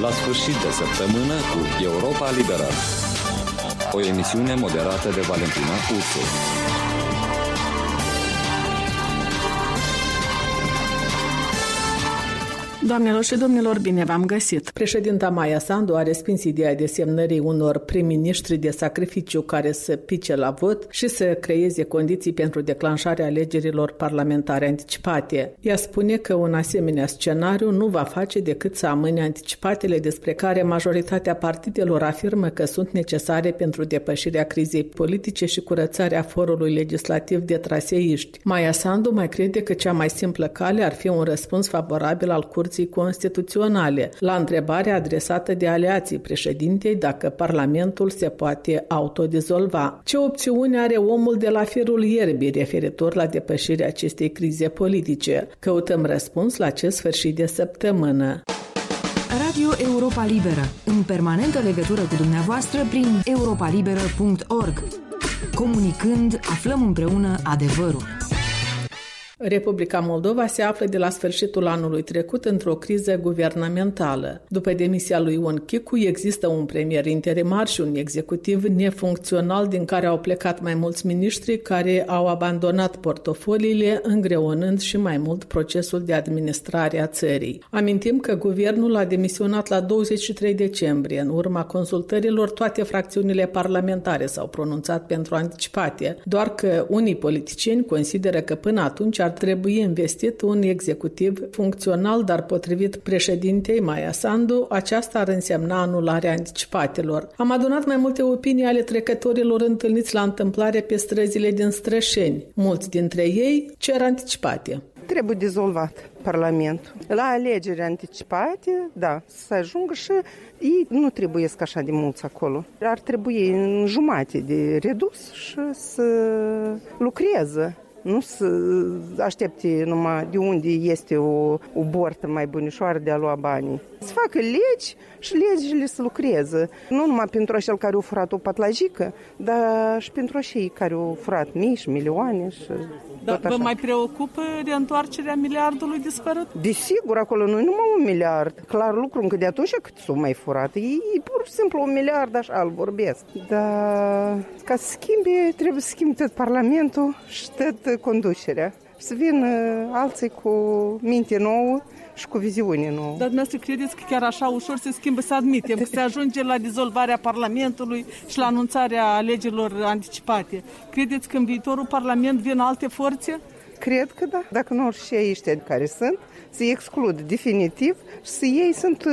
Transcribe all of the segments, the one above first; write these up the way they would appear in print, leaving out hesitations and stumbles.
La sfârșit de săptămână cu Europa Liberă. O emisiune moderată de Valentina Ursu. Doamnelor și domnilor, bine v-am găsit! Președinta Maia Sandu a respins ideea desemnării unor prim-ministri de sacrificiu care să pice la vot și să creeze condiții pentru declanșarea alegerilor parlamentare anticipate. Ea spune că un asemenea scenariu nu va face decât să amâne anticipatele despre care majoritatea partidelor afirmă că sunt necesare pentru depășirea crizei politice și curățarea forului legislativ de traseiști. Maia Sandu mai crede că cea mai simplă cale ar fi un răspuns favorabil al Curții Constituționale la întrebarea adresată de aliații președintei dacă Parlamentul se poate autodizolva. Ce opțiune are omul de la firul ierbii referitor la depășirea acestei crize politice? Căutăm răspuns la acest sfârșit de săptămână. Radio Europa Liberă, în permanentă legătură cu dumneavoastră prin europalibera.org. Comunicând, aflăm împreună adevărul. Republica Moldova se află de la sfârșitul anului trecut într-o criză guvernamentală. După demisia lui Ion Chicu, există un premier interimar și un executiv nefuncțional din care au plecat mai mulți miniștri care au abandonat portofoliile, îngreunând și mai mult procesul de administrare a țării. Amintim că guvernul a demisionat la 23 decembrie. În urma consultărilor, toate fracțiunile parlamentare s-au pronunțat pentru anticipate, doar că unii politicieni consideră că până atunci ar trebui investit un executiv funcțional, dar potrivit președintei Maia Sandu, aceasta ar însemna anularea anticipatelor. Am adunat mai multe opinii ale trecătorilor întâlniți la întâmplare pe străzile din Strășeni. Mulți dintre ei cer anticipate. Trebuie dizolvat Parlamentul. La alegeri anticipate, da, să ajungă și ei nu trebuie să așa de mulți acolo. Ar trebui în jumate de redus și să lucreze. Nu să aștepte numai de unde este o bortă mai bunișoară de a lua banii. Să facă legi și legile să lucreze. Nu numai pentru cel care a furat o patlajică, dar și pentru cei care au furat mii și milioane și Dar vă mai preocupă reîntoarcerea miliardului dispărut? Desigur, acolo nu e numai 1 miliard. Clar lucru, încă de atunci cât s-o mai furat. E pur și simplu 1 miliard, așa îl vorbesc. Dar ca să schimbe, trebuie să schimbe tot Parlamentul și tot conducerea. Să vină alții cu minte nouă și cu viziune nouă. Dar dumneavoastră credeți că chiar așa ușor se schimbă, să admitem că se ajunge la dizolvarea Parlamentului și la anunțarea alegerilor anticipate? Credeți că în viitorul Parlament vin alte forțe? Cred că da. Dacă nu și ăștia care sunt, se exclud definitiv și să ei sunt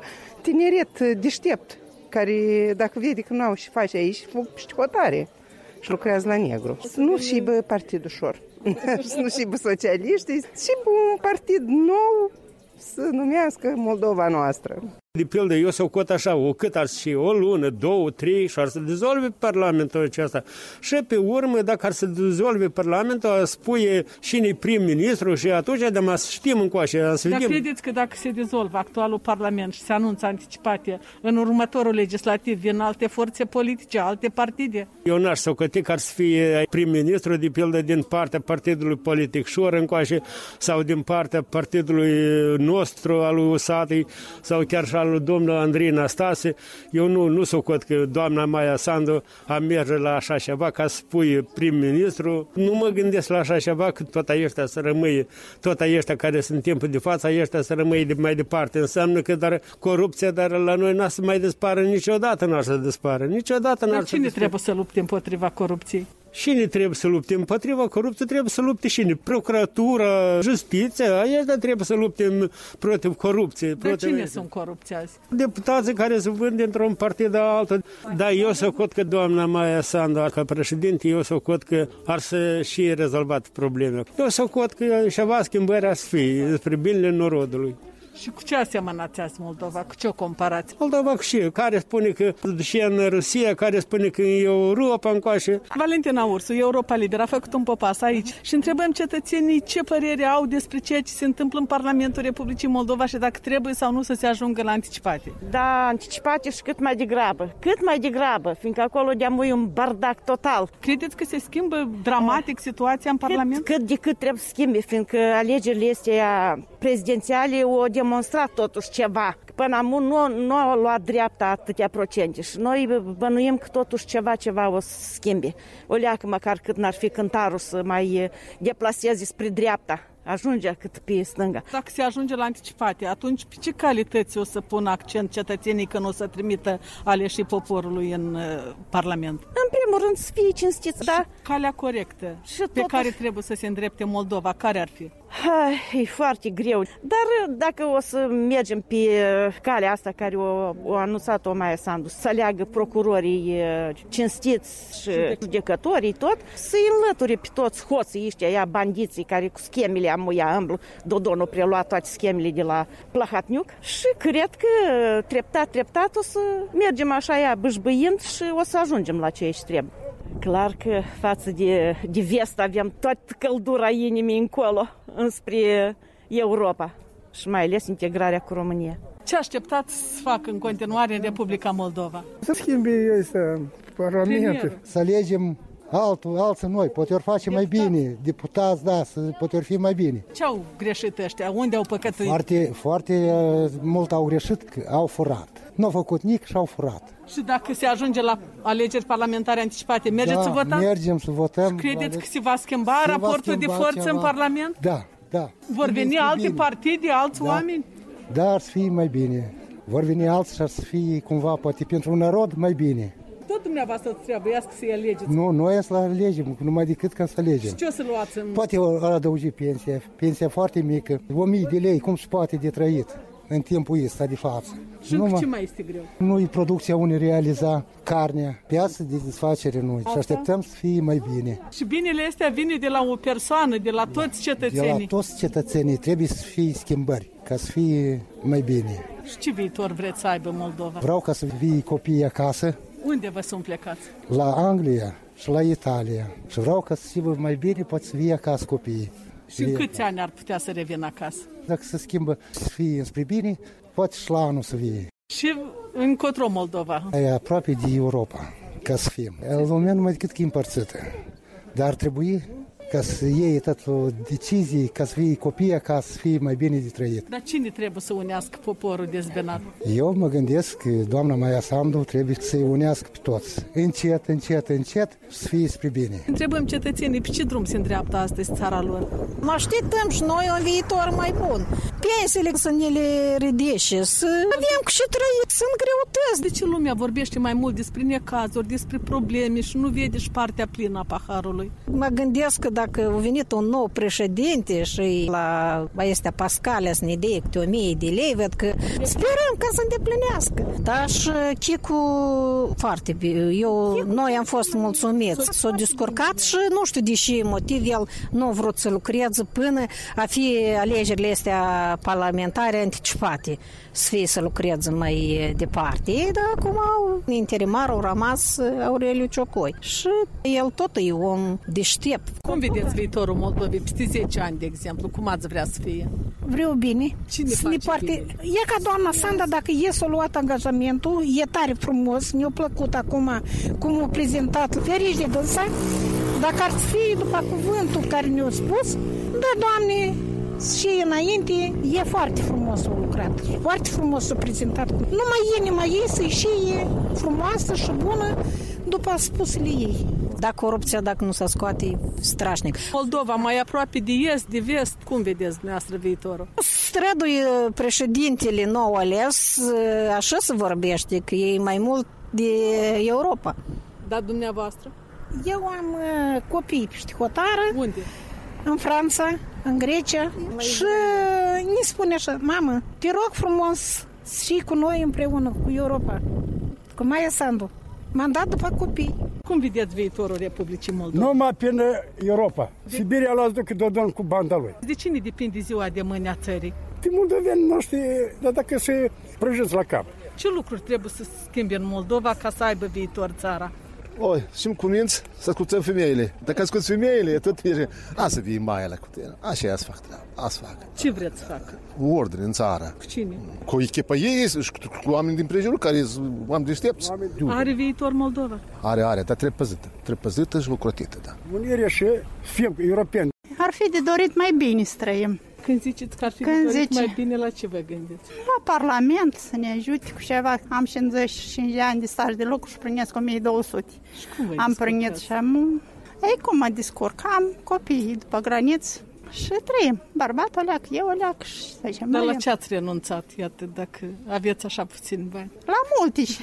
tineret deștept, care dacă vede că nu au și face aici, și hotare și lucrează la negru. Să nu și bă partid ușor. Să nu și bă socialiști, și bă un partid nou să numească Moldova noastră. De pildă, eu să o cot așa, cât ar fi o lună, 2, 3 și ar să dizolve Parlamentul acesta. Și pe urmă, dacă ar să dizolve Parlamentul, spune cine-i prim-ministru și atunci de știm încoace. Dar credeți că dacă se dizolvă actualul Parlament și se anunță anticipate, în următorul legislativ vin alte forțe politice, alte partide? Eu n-aș socoti că ar să fie prim-ministru, de pildă, din partea partidului politic Șor încoace sau din partea partidului nostru, al lui Usatei, sau chiar și al lui domnul Andrei Năstase. Eu nu socot că doamna Maia Sandu a merge la așa ceva ca să spui prim-ministru. Nu mă gândesc la așa ceva, că tot ăștia să rămâie, tot ăștia care sunt în timpul de față, ăștia să rămâie mai departe. Înseamnă că dar corupția, dar la noi n-a să mai dispară niciodată, n-ar să dispară. Niciodată n-ar să dispară. Cine trebuie să lupte împotriva corupției? Cine trebuie să lupte împotriva corupției? Trebuie să lupte cine? Procuratura, justiția, ăștia trebuie să lupte împotriva corupției. Dar cine sunt corupți azi? Deputații care se vând dintr-un partid la altul. Dar eu socot că doamna Maia Sandu, ca președinte, eu socot că ar să și rezolvat probleme. Eu socot că ceva schimbări ar să fie despre binele norodului. Și cu ce asemănați azi Moldova? Cu ce o comparați? Moldova cu ce? Care spune că și în Rusia, care spune că e Europa încoace. Valentina Ursu, Europa Liberă, a făcut un popas aici și întrebăm cetățenii ce părere au despre ceea ce se întâmplă în Parlamentul Republicii Moldova și dacă trebuie sau nu să se ajungă la anticipate. Da, anticipate și cât mai degrabă. Cât mai degrabă, fiindcă acolo de-amui un bardac total. Credeți că se schimbă dramatic situația în Parlament? Cât de cât trebuie să schimbe, fiindcă alegerile astea prezidențiale o demonstrat totuși ceva. Până acum nu a luat dreapta atâtea procente și noi bănuim că totuși ceva o să schimbe. O leacă măcar cât n-ar fi cântarul să mai deplaseze spre dreapta. Ajunge cât pe stânga. Dacă se ajunge la anticipate, atunci pe ce calități o să pună accent cetățenii când o să trimită aleșii poporului în Parlament? În primul rând să fie cinstiți, da? Calea corectă pe care trebuie să se îndrepte Moldova, care ar fi? E foarte greu, dar dacă o să mergem pe calea asta care o anunțat-o Maia Sandu, să aleagă procurorii cinstiți și judecătorii tot, să-i înlăture pe toți hoții ăștia, bandiții care cu schemele amuia îmblu, Dodon a preluat toate schemele de la Plahatniuc și cred că treptat o să mergem așa bâșbâind și o să ajungem la ce trebuie. Clar că față de vest avem toată căldura inimii încolo, înspre Europa și mai ales integrarea cu România. Ce așteptați să facă în continuare în Republica Moldova? Să schimbe Parlamentul. Să alegem alții noi, poate ori face mai bine, deputați, da, poate ori fi mai bine. Ce au greșit ăștia? Unde au păcătuit? Foarte mult au greșit, că au furat. Nu au făcut nic și au furat. Și dacă se ajunge la alegeri parlamentare anticipate, mergeți să votați? Mergem să votăm. Credeți că se va schimba raportul de forță în Parlament? Da. Vor veni alte partide, alți oameni? Da, ar să fie mai bine. Vor veni alții și ar să fie cumva, poate pentru un narod, mai bine. Tot dumneavoastră trebuiască să-i alegeți. Nu, noi să alegem, numai decât ca să alegem. Și ce o să luați în... Poate adăugi pensia foarte mică, 1000 de lei, cum se poate de trăit în timpul ăsta de față. Și ce mai este greu? Nu-i producția unei realiza, carnea, piață de desfacere noi. Și așteptăm să fie mai bine. Și binele astea vine de la o persoană, de la toți cetățenii. De la toți cetățenii trebuie să fie schimbări, ca să fie mai bine. Și ce viitor vreți să aibă Moldova? Vreau ca să vii copiii acasă. Unde vă sunt plecați? La Anglia și la Italia. Și vreau ca să fie mai bine, poate să vii acasă copiii. Și în câți ani ar putea să revină acasă? Dacă se schimbă să fie înspre bine, poate și la anul să vie. Și încotro Moldova? E aproape de Europa, ca să fim. Lumea numai decât că e împărțită. Dar ar trebui ca să iei tot o decizie, ca să fie copiii, ca să fie mai bine de trăit. Dar cine trebuie să unească poporul dezbenat? Eu mă gândesc că doamna Maia Sandu trebuie să-i unească pe toți. Încet, să fie spre bine. Întrebăm cetățenii pe ce drum se îndreaptă astăzi țara lor? Mă așteptăm și noi un viitor mai bun. Pensiile să ne le ridice, să avem cu ce trăi, sunt greutăți. De ce lumea vorbește mai mult despre necazuri, despre probleme și nu vede și partea plină a paharului? Mă gândesc că dacă a venit un nou președinte și la astea Pascalea să ne dea câte 1000 de lei, văd că sperăm ca să îndeplinească. Da, și Chicu foarte bine. Noi am fost mulțumiți. S-a descurcat și nu știu de ce motiv el nu a vrut să lucreze până a fi alegerile astea parlamentare anticipate. Să lucreze mai departe. Ei, dar acum interimar au rămas Aureliu Ciocoi. Și el tot e om deștept. Cum vedeți viitorul Moldovei peste 10 ani, de exemplu? Cum ați vrea să fie? Vreau bine. Cine face bine? E ca doamna Sanda, dacă s-a luat angajamentul, e tare frumos, ne-a plăcut acum cum a prezentat, ferici de dânsa, dacă ar fi după cuvântul care ne-a spus, da, Doamne, și înainte e foarte frumos o lucrat, foarte frumos s-a prezentat. Numai inima ei să-i și e frumoasă și bună după spusele ei. Da, corupția, dacă nu se scoate, e strașnic. Moldova mai aproape de est, de vest, cum vedeți dumneavoastră viitorul? Străduie președintele nou ales, așa se vorbește, că e mai mult de Europa. Dar dumneavoastră? Eu am copii pe hotară. Unde? În Franța, în Grecia. Și ne spune așa, mamă, te rog frumos și cu noi împreună, cu Europa, cu Maia Sandu. M-am dat după copii. Cum vedeți viitorul Republicii Moldova? Numai prin Europa. Sibiria l-a duc Dodon cu banda lui. De cine depinde ziua de mâine a țării? De moldoveni noștri, dar dacă se prăjesc la cap. Ce lucruri trebuie să schimbe în Moldova ca să aibă viitor țara? Și-mi cuminți să ascultăm femeile. Dacă ascult femeile, tot e să vii mai la cu tine. Așa să fac treaba, să fac. Ce vreți să facă? Ordine în țară. Cu cine? Cu echipa ei și cu oameni din prejurul care sunt oameni deștepți. Are viitor Moldova? Are, dar trebuie păzită. Trebuie păzită și lucrătită, da. Unirea și film europeni. Ar fi de dorit mai bine să trăim. Când ziceți că ar fi dorit mai bine, la ce vă gândiți? La Parlament să ne ajute cu ceva. Am 55 de ani de staj de lucru și primesc 1200. Am primit și am... Ei, cum mă descurc? Am copii după graniță și trăim. Bărbatul oleac, eu oleac și să zicem. Dar la ce ați renunțat, iată, dacă aveți așa puțin bani? La multe și...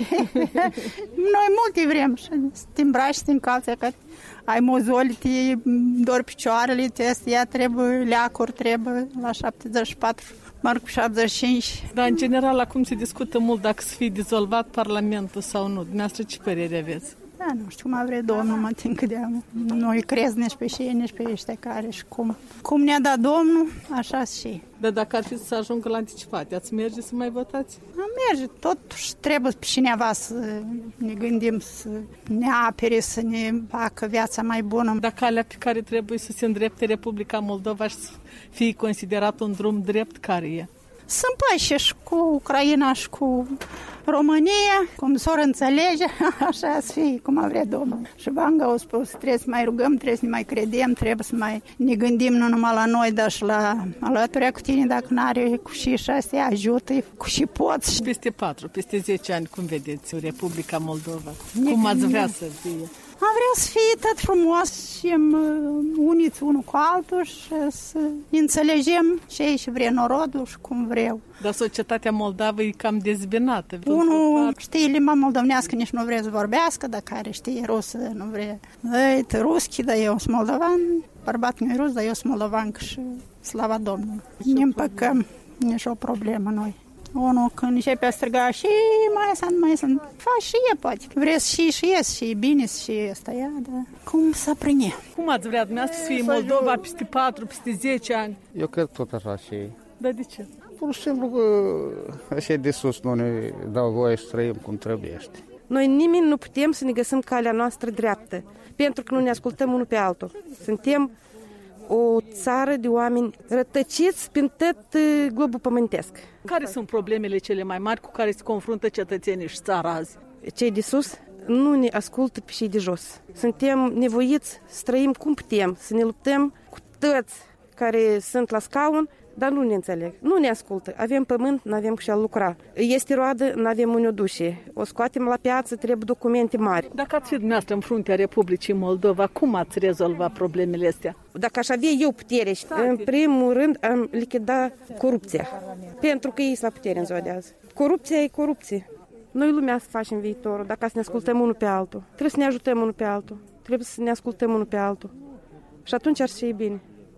Noi multe vrem și te îmbraci, te încalți, că ai mozoli, te dor picioarele, ea trebuie leacuri, trebuie la 74, merg cu 75. Dar în general acum se discută mult dacă să fie dizolvat Parlamentul sau nu. Dumneavoastră ce părere aveți? Da, nu știu cum a vrea Domnul, mă tin că noi crezi nici pe ei, nici pe ăștia care și cum. Cum ne-a dat Domnul, așa și. Dar dacă ar fi să ajungă la anticipate, ați merge să mai votați? Am merge, totuși trebuie pe cineva să ne gândim, să ne apere, să ne facă viața mai bună. Dar calea pe care trebuie să se îndrepte Republica Moldova și să fie considerat un drum drept, care e? Sunt pași și cu Ucraina și cu România, cum s-or înțelege, așa să fie, cum a vrea Domnul. Și Vanga a spus, trebuie să mai rugăm, trebuie să ne mai credem, trebuie să mai ne gândim nu numai la noi, dar și la alăturea cu tine, dacă n-are cu și să ajută, cu și poți. Peste 10 ani, cum vedeți Republica Moldova? Cum ați vrea să fie? Am vrea să fie tot frumos și uniți unul cu altul și să ne înțelegem ce e și vrea norodul și cum vreau. Dar societatea moldavă e cam dezbinată. Unul știe limba moldovnească, nici nu vrea să vorbească, dar care știe rusă, nu vrea. Ei, ruschi, dar eu sunt moldovan, bărbatul meu e rus, dar eu sunt moldovan și slava Domnului. Ne împăcăm, nici o problemă noi. Unul când începe a striga și mai sunt, faci și e poate. Vreți și ies și e bine și ăsta ia, dar cum să prinde? Cum ați vrea dumneavoastră să fie Moldova peste 4, peste 10 ani? Eu cred tot așa și... Dar de ce? Pur și simplu că așa de sus nu ne dau voie să trăim cum trebuiește. Noi nimeni nu putem să ne găsim calea noastră dreaptă, pentru că nu ne ascultăm unul pe altul. Suntem o țară de oameni rătăciți prin tot globul pământesc. Care sunt problemele cele mai mari cu care se confruntă cetățenii și țara azi? Cei de sus nu ne ascultă pe cei de jos. Suntem nevoiți să trăim cum putem, să ne luptăm cu toți care sunt la scaun, dar nu ne înțeleg, nu ne ascultă. Avem pământ, nu avem cu ce lucra. Este roadă, nu avem unde o duce. O scoatem la piață, trebuie documente mari. Dacă ați fi dumneavoastră în fruntea Republicii Moldova, cum ați rezolva problemele astea? Dacă aș avea eu putere, în primul rând am lichidat corupția. Pentru că ei sunt la putere în ziua de azi. Corupția e corupție. Noi lumea să facem viitorul, dacă să ne ascultăm unul pe altul. Trebuie să ne ajutăm unul pe altul. Trebuie să ne ascultăm unul pe altul. Și atunci ar fi bine.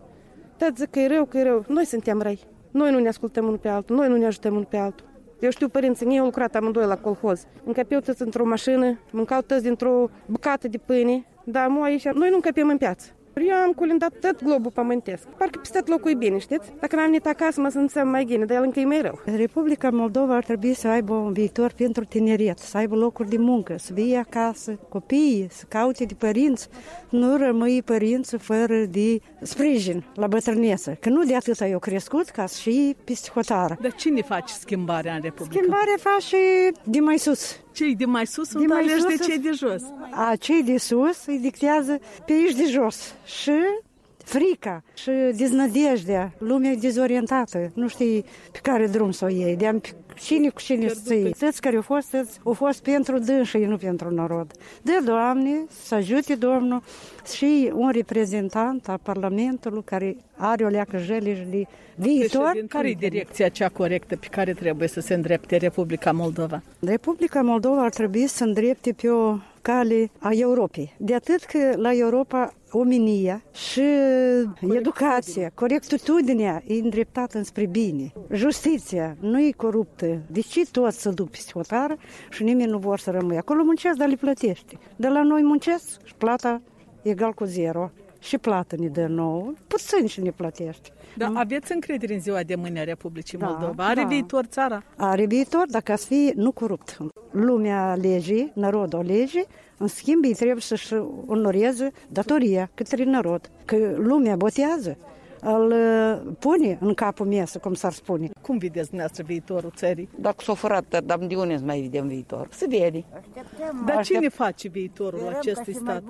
Tot zic că e rău. Noi suntem răi. Noi nu ne ascultăm unul pe altul. Noi nu ne ajutăm unul pe altul. Eu știu părinții mei, au lucrat amândoi la colhoz. Încăpeau toți într-o mașină, mâncau toți dintr-o bucată de pâine. Dar aici, noi nu încăpem în piață. Eu am colindat tot globul pământesc. Parcă peste tot locul e bine, știți? Dacă n-am venit acasă, mă simțeam mai bine, dar el încă e mai rău. Republica Moldova ar trebui să aibă un viitor pentru tineret, să aibă locuri de muncă, să vie acasă copiii, să caute de părinți, nu rămâi părinți fără de sprijin la bătrânețe. Că nu de atât eu crescut, ca și peste hotară. Dar cine face schimbarea în Republica? Schimbarea face de mai sus. Cei de mai sus sunt aleși de cei de jos. Cei de sus îi dictează pe ei de jos. Și frica și deznădejdea, lumea e dezorientată, nu știi pe care drum să o iei, de cine cu cine să ții. Toți care au fost pentru dânsii, nu pentru norod. De Doamne, să ajute Domnul și un reprezentant a Parlamentului care are o leacă jălejă de viitor. Care e direcția cea corectă pe care trebuie să se îndrepte Republica Moldova? Republica Moldova ar trebui să îndrepte pe o cale a Europei. De atât că la Europa omenia și educația, corectitudinea e îndreptată înspre bine. Justiția nu e coruptă. De ce toți să duc peste hotară și nimeni nu vor să rămâi? Acolo muncesc, dar le plătește. De la noi muncesc și plata egal cu zero. Și plată ne dă nouă, puțin și ne plătește. Dar aveți încredere în ziua de mâine a Republicii Moldova? Are viitor țara? Are viitor dacă ați fi nu corupt. Lumea alege, narodul alege, în schimb ei trebuie să-și onoreze datoria către narod. Că lumea botează, îl pune în capul mesă, cum s-ar spune. Cum vedeți dumneavoastră viitorul țării? Dacă s-a furat, dar de unde să mai vedem viitor? Se vede. Dar cine face viitorul acestui stat?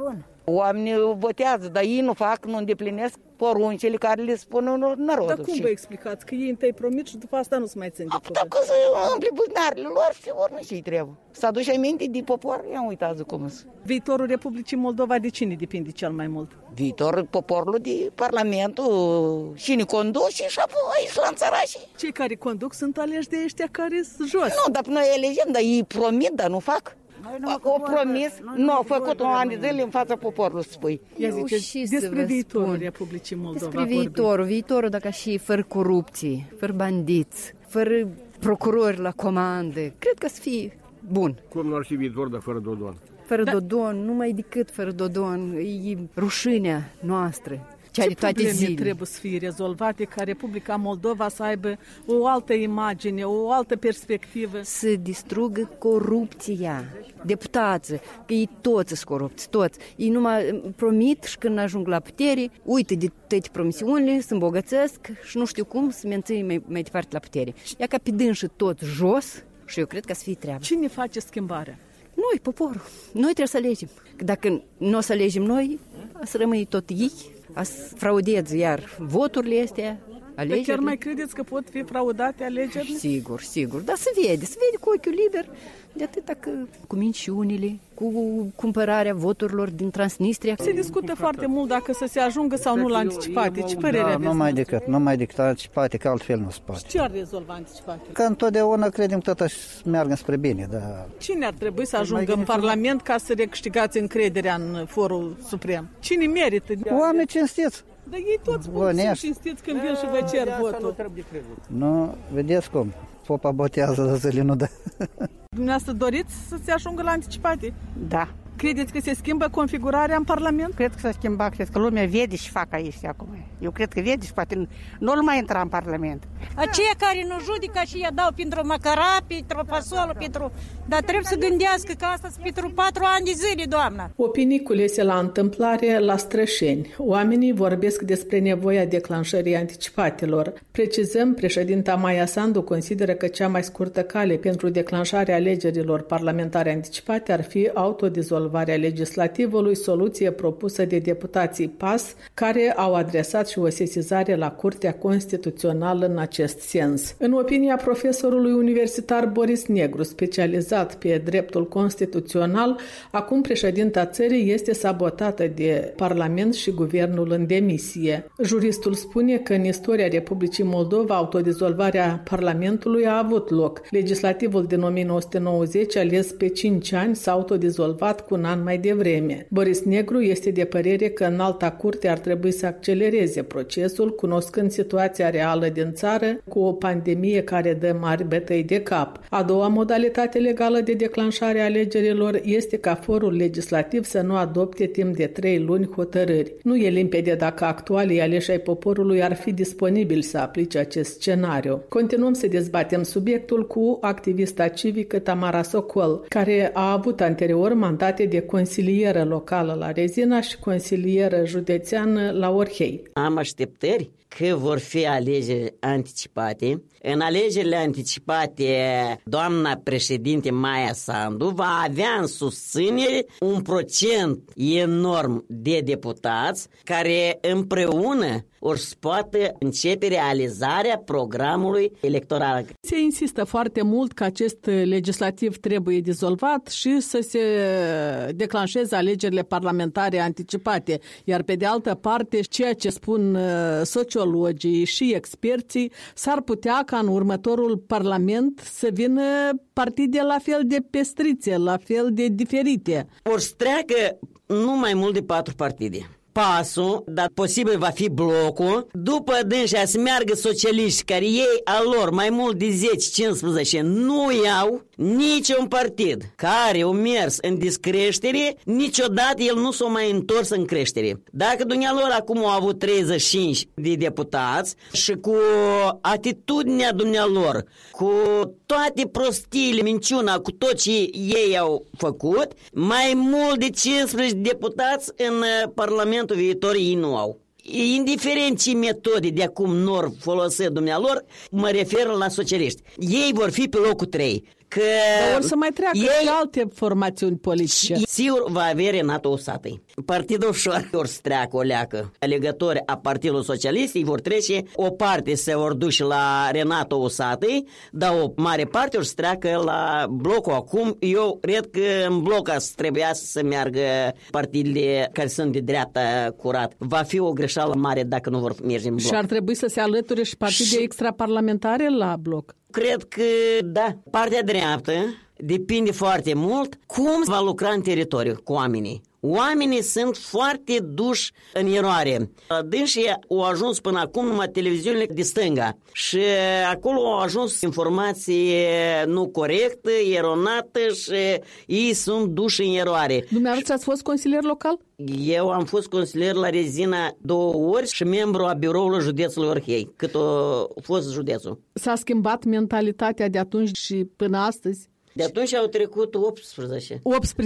Oamenii votează, dar ei nu fac, nu îndeplinesc poruncile care le spun narodul. Dar cum vă explicați? Că ei întâi promit și după asta nu se mai țin de cuvânt. Dacă să umpli buzunarele lor și ori nu și-i trebuie. Să aduci aminte de popor, i-am uitat cum sunt. Viitorul Republicii Moldova de cine depinde cel mai mult? Viitorul poporului de Parlamentul și ne conduce și apoi și la țărașii. Cei care conduc sunt aleși de ăștia care sunt jos. Nu, dar noi elegem, dar ei promit, dar nu fac. O promis, nu au făcut un an de zile în fața poporului, spui. Ia ziceți, despre viitorul Republicii Moldova. Despre viitorul, dacă și fără corupție, fără bandiți, fără procurori la comandă, cred că să fie bun. Cum nu ar fi viitor, dar fără Dodon? Fără Dodon, numai decât fără Dodon, e rușinea noastră. Ce probleme trebuie să fie rezolvate ca Republica Moldova să aibă o altă imagine, o altă perspectivă? Să distrugă corupția. Deputații, că ei toți sunt corupți, toți. Ei numai promit și când ajung la putere, uită de toate promisiunile, se îmbogățesc și nu știu cum să mențin mai departe la putere. Ia ca pe dânșii tot jos și eu cred că să fie treabă. Cine face schimbarea? Noi, poporul. Noi trebuie să alegem. Dacă nu o să alegem noi, să rămâne tot ei. Să fraudeze iar voturile astea, alegerile. Chiar mai credeți că pot fi fraudate alegerile? Sigur, sigur. Dar se vede cu ochiul liber. De atâta că cu minciunile, cu cumpărarea voturilor din Transnistria. Se discută foarte mult dacă să se ajungă sau nu la anticipate. Ce părere aveți? Numai decât anticipate, că altfel nu se poate. Ce ar rezolva anticipate? Că întotdeauna credem că totuși meargă spre bine. Dar... Cine ar trebui să ajungă în Parlament ca să recâștigați încrederea în Forul Suprem? Cine merită? Oameni cinstiți. Dar ei toți spun să cinstiți când vin și vă cer votul. Nu, vedeți cum. Popa botează, dar zile nu dă. Dumneavoastră doriți să se ajungă la anticipate? Da. Credeți că se schimbă configurarea în Parlament? Cred că s-a schimbat, cred că lumea vede și fac aici acum. Eu cred că vede și poate nu-l mai intra în Parlament. Aceia care nu judecă și ea dau pentru macara, pentru fasolă, pentru... Dar trebuie să gândească că asta sunt pentru 4 ani de zile, doamna. Opinii culese la întâmplare la Strășeni. Oamenii vorbesc despre nevoia declanșării anticipatelor. Precizăm, președinta Maia Sandu consideră că cea mai scurtă cale pentru declanșarea alegerilor parlamentare anticipate ar fi autodizolvarea legislativului, soluție propusă de deputații PAS, care au adresat și o sesizare la Curtea Constituțională în acest sens. În opinia profesorului universitar Boris Negru, specializat pe dreptul constituțional, acum președinta țării este sabotată de Parlament și guvernul în demisie. Juristul spune că în istoria Republicii Moldova autodizolvarea Parlamentului a avut loc. Legislativul din 1990, ales pe 5 ani, s-a autodizolvat cu un an mai devreme. Boris Negru este de părere că Înalta Curte ar trebui să accelereze procesul, cunoscând situația reală din țară, cu o pandemie care dă mari bătăi de cap. A doua modalitate legală de declanșare a alegerilor este ca forul legislativ să nu adopte timp de 3 luni hotărâri. Nu e limpede dacă actualii aleși ai poporului ar fi disponibili să aplice acest scenariu. Continuăm să dezbatem subiectul cu activista civică Tamara Socol, care a avut anterior mandate de consilieră locală la Rezina și consilieră județeană la Orhei. Am așteptări că vor fi alegeri anticipate. În alegerile anticipate, doamna președinte Maia Sandu va avea în susținere un procent enorm de deputați care împreună ori să poată începe realizarea programului electoral. Se insistă foarte mult că acest legislativ trebuie dizolvat și să se declanșeze alegerile parlamentare anticipate. Iar pe de altă parte, ceea ce spun sociologii și experții, s-ar putea ca în următorul parlament să vină partide la fel de pestrițe, la fel de diferite. Or să treacă nu mai mult de 4 partide. Pasul, dar posibil va fi blocul, după dânșa să meargă socialiști care ei al lor mai mult de 10-15 nu iau niciun partid care a mers în descreștere, niciodată el nu s-a mai întors în creștere. Dacă dumnealor acum au avut 35 de deputați și cu atitudinea dumnealor, cu toate prostiile, minciuna, cu tot ce ei au făcut, mai mult de 15 deputați în Parlamentul viitor ei nu au. Indiferent ce metode de acum nor folosesc dumnealor, mă refer la socialiști. Ei vor fi pe locul 3. Că dar or să mai treacă și alte formațiuni politice. Sigur va avea Renato Usatăi. Partidul ușor or să treacă o leacă. Alegători a Partidului Socialist îi vor trece, o parte se vor duce la Renato Usatăi, dar o mare parte or să treacă la blocul acum. Eu cred că în bloc trebuia să meargă partidele care sunt de dreapta curat. Va fi o greșeală mare dacă nu vor merge în bloc. Și ar trebui să se alăture și partide extraparlamentare la bloc? Cred că, da, partea dreaptă depinde foarte mult cum va lucra în teritoriu cu oamenii. Oamenii sunt foarte duși în eroare. Dânsii au ajuns până acum numai televiziunile de stânga și acolo au ajuns informații nu corectă, eronată și ei sunt duși în eroare. Dumneavoastră ați fost consilier local? Eu am fost consilier la Rezina 2 ori și membru a biroului județului Orhei, cât a fost județul. S-a schimbat mentalitatea de atunci și până astăzi? De atunci au trecut 18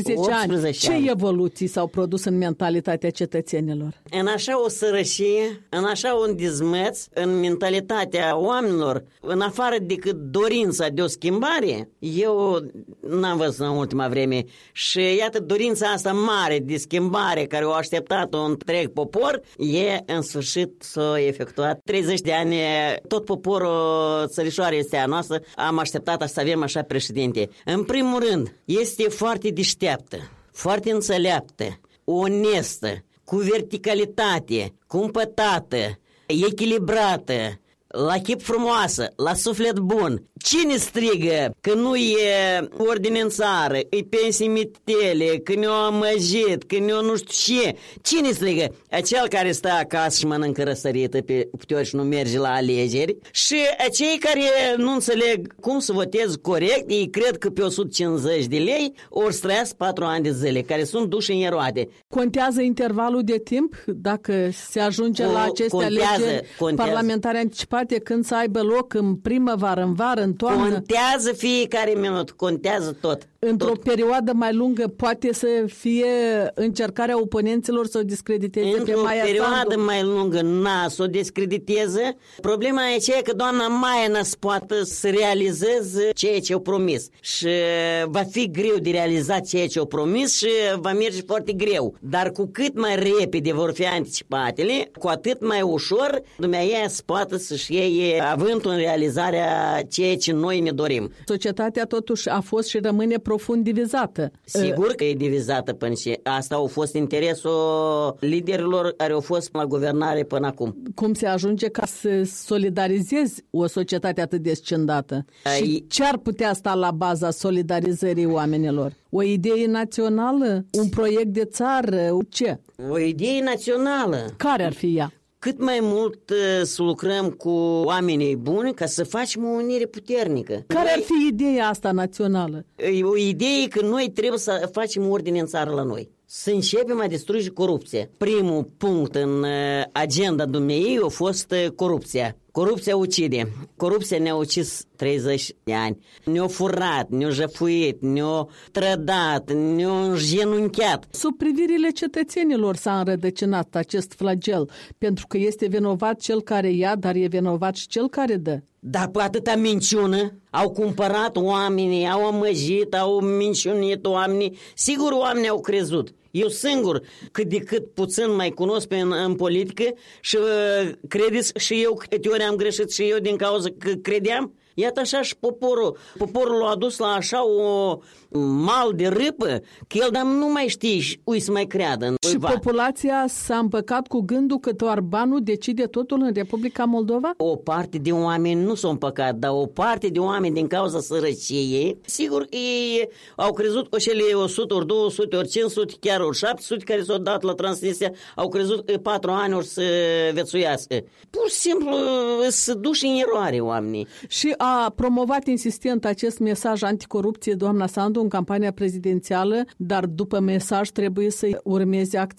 ani. Ce evoluții s-au produs în mentalitatea cetățenilor? În așa o sărășie, în așa un dezmăț, în mentalitatea oamenilor, în afară decât dorința de o schimbare, eu n-am văzut în ultima vreme. Și iată, dorința asta mare de schimbare care o așteptat un întreg popor, e în sfârșit s-a efectuat. 30 de ani, tot poporul țărișoare este a noastră, am așteptat să avem așa președinte. În primul rând, este foarte deșteaptă, foarte înțeleaptă, onestă, cu verticalitate, cumpătată, echilibrată, la chip frumoasă, la suflet bun. Cine strigă că nu e ordinențară, e pensii mitele, că ne-o amăjit, că ne-o nu știu ce? Cine strigă? Acel care stă acasă și mănâncă răsărită pe ori și nu merge la alegeri și acei care nu înțeleg cum să voteze corect, ei cred că pe 150 de lei ori să trăiască 4 ani de zile, care sunt duși în eroade. Contează intervalul de timp dacă se ajunge la aceste alegeri parlamentare anticipate, când să aibă loc în primăvară, în vară, în toamnă? Contează fiecare minut, contează tot. Într-o perioadă mai lungă poate să fie încercarea oponenților să o discrediteze pe Maia Sandu? Într-o perioadă mai lungă, să o discrediteze. Problema e aceea că doamna Maia n-a să poată să realizeze ceea ce au promis. Și va fi greu de realizat ceea ce au promis și va merge foarte greu. Dar cu cât mai repede vor fi anticipatele, cu atât mai ușor dumneavoastră să poată să-și iei avântul în realizarea ceea ce noi ne dorim. Societatea totuși a fost și rămâne profund divizată. Sigur că e divizată până și asta a fost interesul liderilor care au fost la guvernare până acum. Cum se ajunge ca să solidarizezi o societate atât de scindată? Și ce ar putea sta la baza solidarizării oamenilor? O idee națională? Un proiect de țară? Ce? O idee națională. Care ar fi ea? Cât mai mult să lucrăm cu oamenii buni ca să facem o unire puternică. Care ar fi ideea asta națională? O idee că noi trebuie să facem ordine în țară la noi. Să începem a distruge corupția. Primul punct în agenda dumneavoastră a fost corupția. Corupția ucide. Corupția ne-a ucis 30 de ani. Ne-a furat, ne-a jăfuit, ne-a trădat, ne-a îngenunchiat. Sub privirile cetățenilor s-a înrădăcinat acest flagel, pentru că este vinovat cel care ia, dar e vinovat și cel care dă. Dar pe atâta minciună au cumpărat oamenii, au amăjit, au minciunit oamenii. Sigur oamenii au crezut. Eu singur, cât de cât puțin mai cunosc în politică și credeți și eu câte ori am greșit și eu din cauza că credeam? Iată așa și poporul l-a adus la așa o mal de râpă că el dar nu mai știe și ui să mai creadă. Și populația s-a împăcat cu gândul că doar banul decide totul în Republica Moldova? O parte de oameni nu s-au împăcat, dar o parte de oameni din cauza sărăciei, sigur ei au crezut că cele 100 ori 200 ori 500, chiar ori 700 care s-au dat la Transnistria, au crezut că 4 ani ori să vețuiască. Pur și simplu să duși în eroare oamenii. Și a promovat insistent acest mesaj anticorupție doamna Sandu în campania prezidențială, dar după mesaj trebuie să urmeze acțiuni.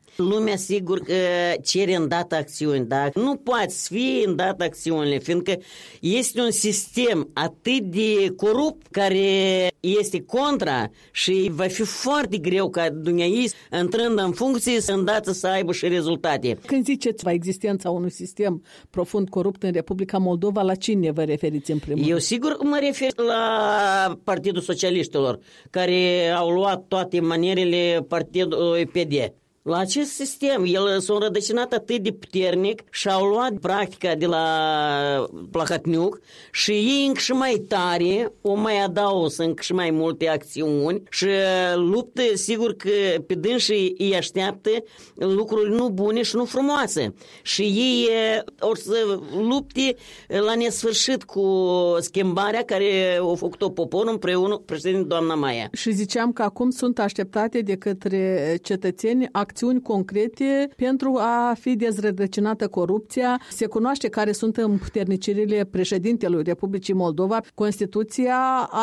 Lumea sigur că cere îndată acțiuni, dar nu poate fi îndată acțiunile, fiindcă este un sistem atât de corupt care este contra și va fi foarte greu ca dumneavoastră, intrând în funcție, să îndată să aibă și rezultate. Când ziceți la existența unui sistem profund corupt în Republica Moldova, la cine vă referiți în primul rând? Eu sigur mă refer la Partidul Socialiștilor, care au luat toate manierele Partidului PD. La acest sistem, el s-a înrădăcinat atât de puternic și au luat practica de la Plahotniuc și ei încă și mai tare o mai adaugă încă și mai multe acțiuni și luptă, sigur că pe dânsii îi așteaptă lucruri nu bune și nu frumoase. Și ei or să lupte la nesfârșit cu schimbarea care a făcut-o poporul împreună cu președinte doamna Maia. Și ziceam că acum sunt așteptate de către cetățeni acțiuni concrete pentru a fi dezrădăcinată corupția. Se cunoaște care sunt împuternicirile președintelui Republicii Moldova. Constituția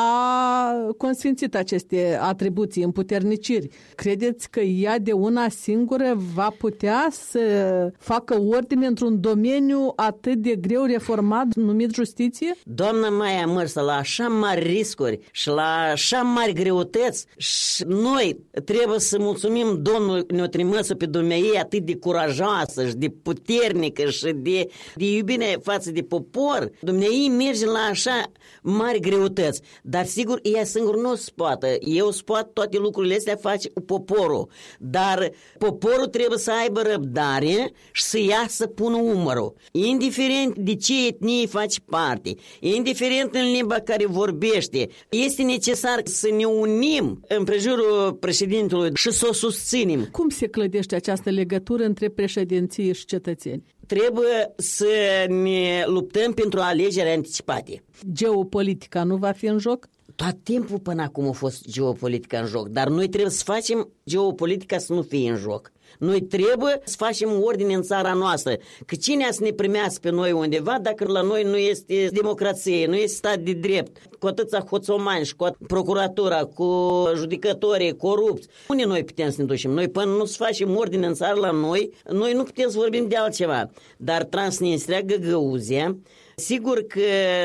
a consfințit aceste atribuții, împuterniciri. Credeți că ea de una singură va putea să facă ordine într-un domeniu atât de greu reformat, numit justiție? Doamna Maia mărsă la așa mari riscuri și la așa mari greutăți și noi trebuie să mulțumim Domnului ne-o trimisă pe dumneavoastră atât de curajoasă și de puternică și de iubire față de popor. Dumneavoastră merge la așa mari greutăți, dar sigur ea singur nu se poate. Eu se poate toate lucrurile astea face cu poporul, dar poporul trebuie să aibă răbdare și să ia să pună umărul. Indiferent de ce etnie face parte, indiferent în limba care vorbește, este necesar să ne unim împrejurul președintelui și să o susținem. Cum se clădește această legătură între președinție și cetățeni? Trebuie să ne luptăm pentru alegeri anticipate. Geopolitica nu va fi în joc? Tot timpul până acum a fost geopolitica în joc, dar noi trebuie să facem geopolitica să nu fie în joc. Noi trebuie să facem ordine în țara noastră. Că cine să ne primească pe noi undeva dacă la noi nu este democrație, nu este stat de drept, cu atâția hoțomani și cu procuratura, cu judecătorii corupți. Unde noi putem să ne ducem? Noi până nu să facem ordine în țară la noi nu putem să vorbim de altceva. Dar Transnistria, Găgăuzia, sigur că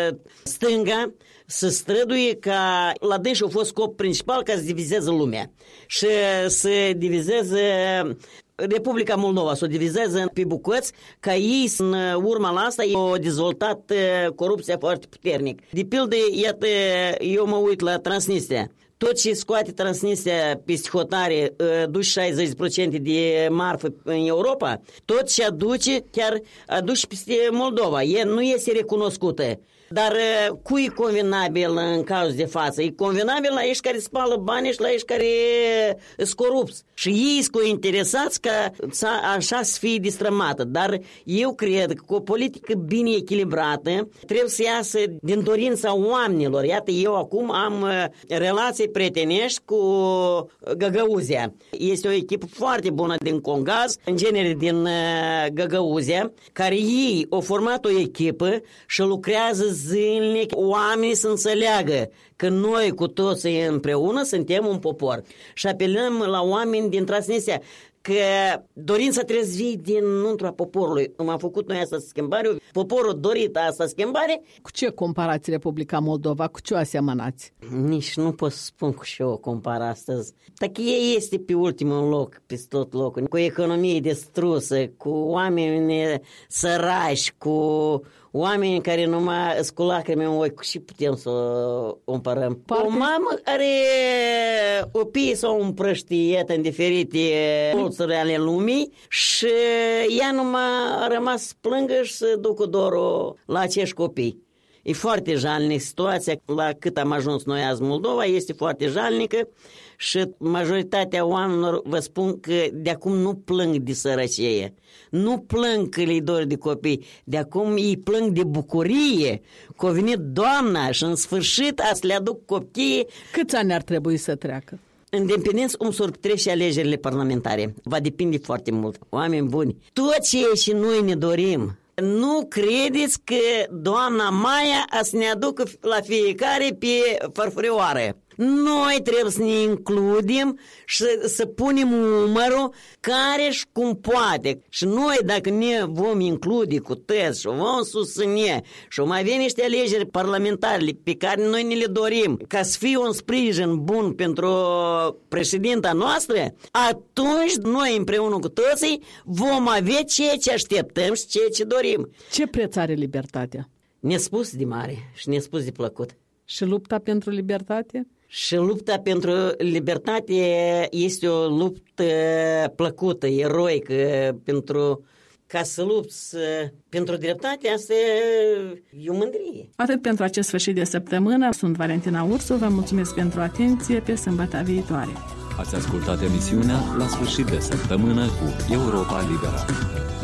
stânga să străduie ca la dânsi a fost scop principal ca să divizeze lumea și să divizeze Republica Moldova, să o divizeze pe bucăți, ca ei în urma la asta au dezvoltat corupția foarte puternic. De pildă, iată, eu mă uit la Transnistria. Tot ce scoate Transnistria peste hotare, duce 60% de marfă în Europa, tot ce aduce, chiar aduce peste Moldova. E nu este recunoscută. Dar cui e convenabil în cazul de față? E convenabil la ei care spală bani și la ei care sunt corupți. Și ei sunt interesați ca așa să fie distrămată. Dar eu cred că cu o politică bine echilibrată trebuie să iasă din dorința oamenilor. Iată, eu acum am relații prietenești cu Găgăuzia. Este o echipă foarte bună din Congaz, în genere din Găgăuzia, care ei au format o echipă și lucrează zilnic, oamenii să înțeleagă că noi cu toți împreună suntem un popor. Și apelăm la oameni din Transnistria că dorința trebuie să fie dinăuntru a poporului. Am făcut noi asta schimbare, poporul dorit asta schimbare. Cu ce comparați Republica Moldova? Cu ce o asemănați? Nici nu pot să spun cu ce o compar astăzi. Dacă ea este pe ultimul loc, pe tot locul, cu economie distrusă, cu oameni sărași, cu oameni care numai cu lacrime în ochi, și putem să o comparăm. O mamă are copiii s-au împrăștiet în diferite colțuri ale lumii și ea numai a rămas să plângă și să ducă dorul la acești copii. E foarte jalnic situația, la cât am ajuns noi azi Moldova, este foarte jalnică și majoritatea oamenilor vă spun că de acum nu plâng de sărăcie, nu plâng că le-i dor de copii, de acum ei plâng de bucurie că a venit Doamna și în sfârșit a să le aduc copiii. Câți ani ar trebui să treacă? În dependență cum s-or trece alegerile parlamentare, va depinde foarte mult. Oameni buni, tot ceea ce noi ne dorim, nu credeți că doamna Maia a să ne aducă la fiecare pe farfurioară. Noi trebuie să ne includem și să punem umărul care și cum poate. Și noi, dacă ne vom include cu tăți și vom susține și vom avea niște alegeri parlamentare pe care noi ne le dorim, ca să fie un sprijin bun pentru președinta noastră, atunci noi împreună cu toții vom avea ceea ce așteptăm și ceea ce dorim. Ce preț are libertatea? Nespus de mare și nespus de plăcut. Și lupta pentru libertate? Și lupta pentru libertate este o luptă plăcută, eroică, ca să lupți pentru dreptate, asta e o mândrie. Atât pentru acest sfârșit de săptămână. Sunt Valentina Ursu, vă mulțumesc pentru atenție, pe sâmbătă viitoare. Ați ascultat emisiunea La sfârșit de săptămână cu Europa Liberă.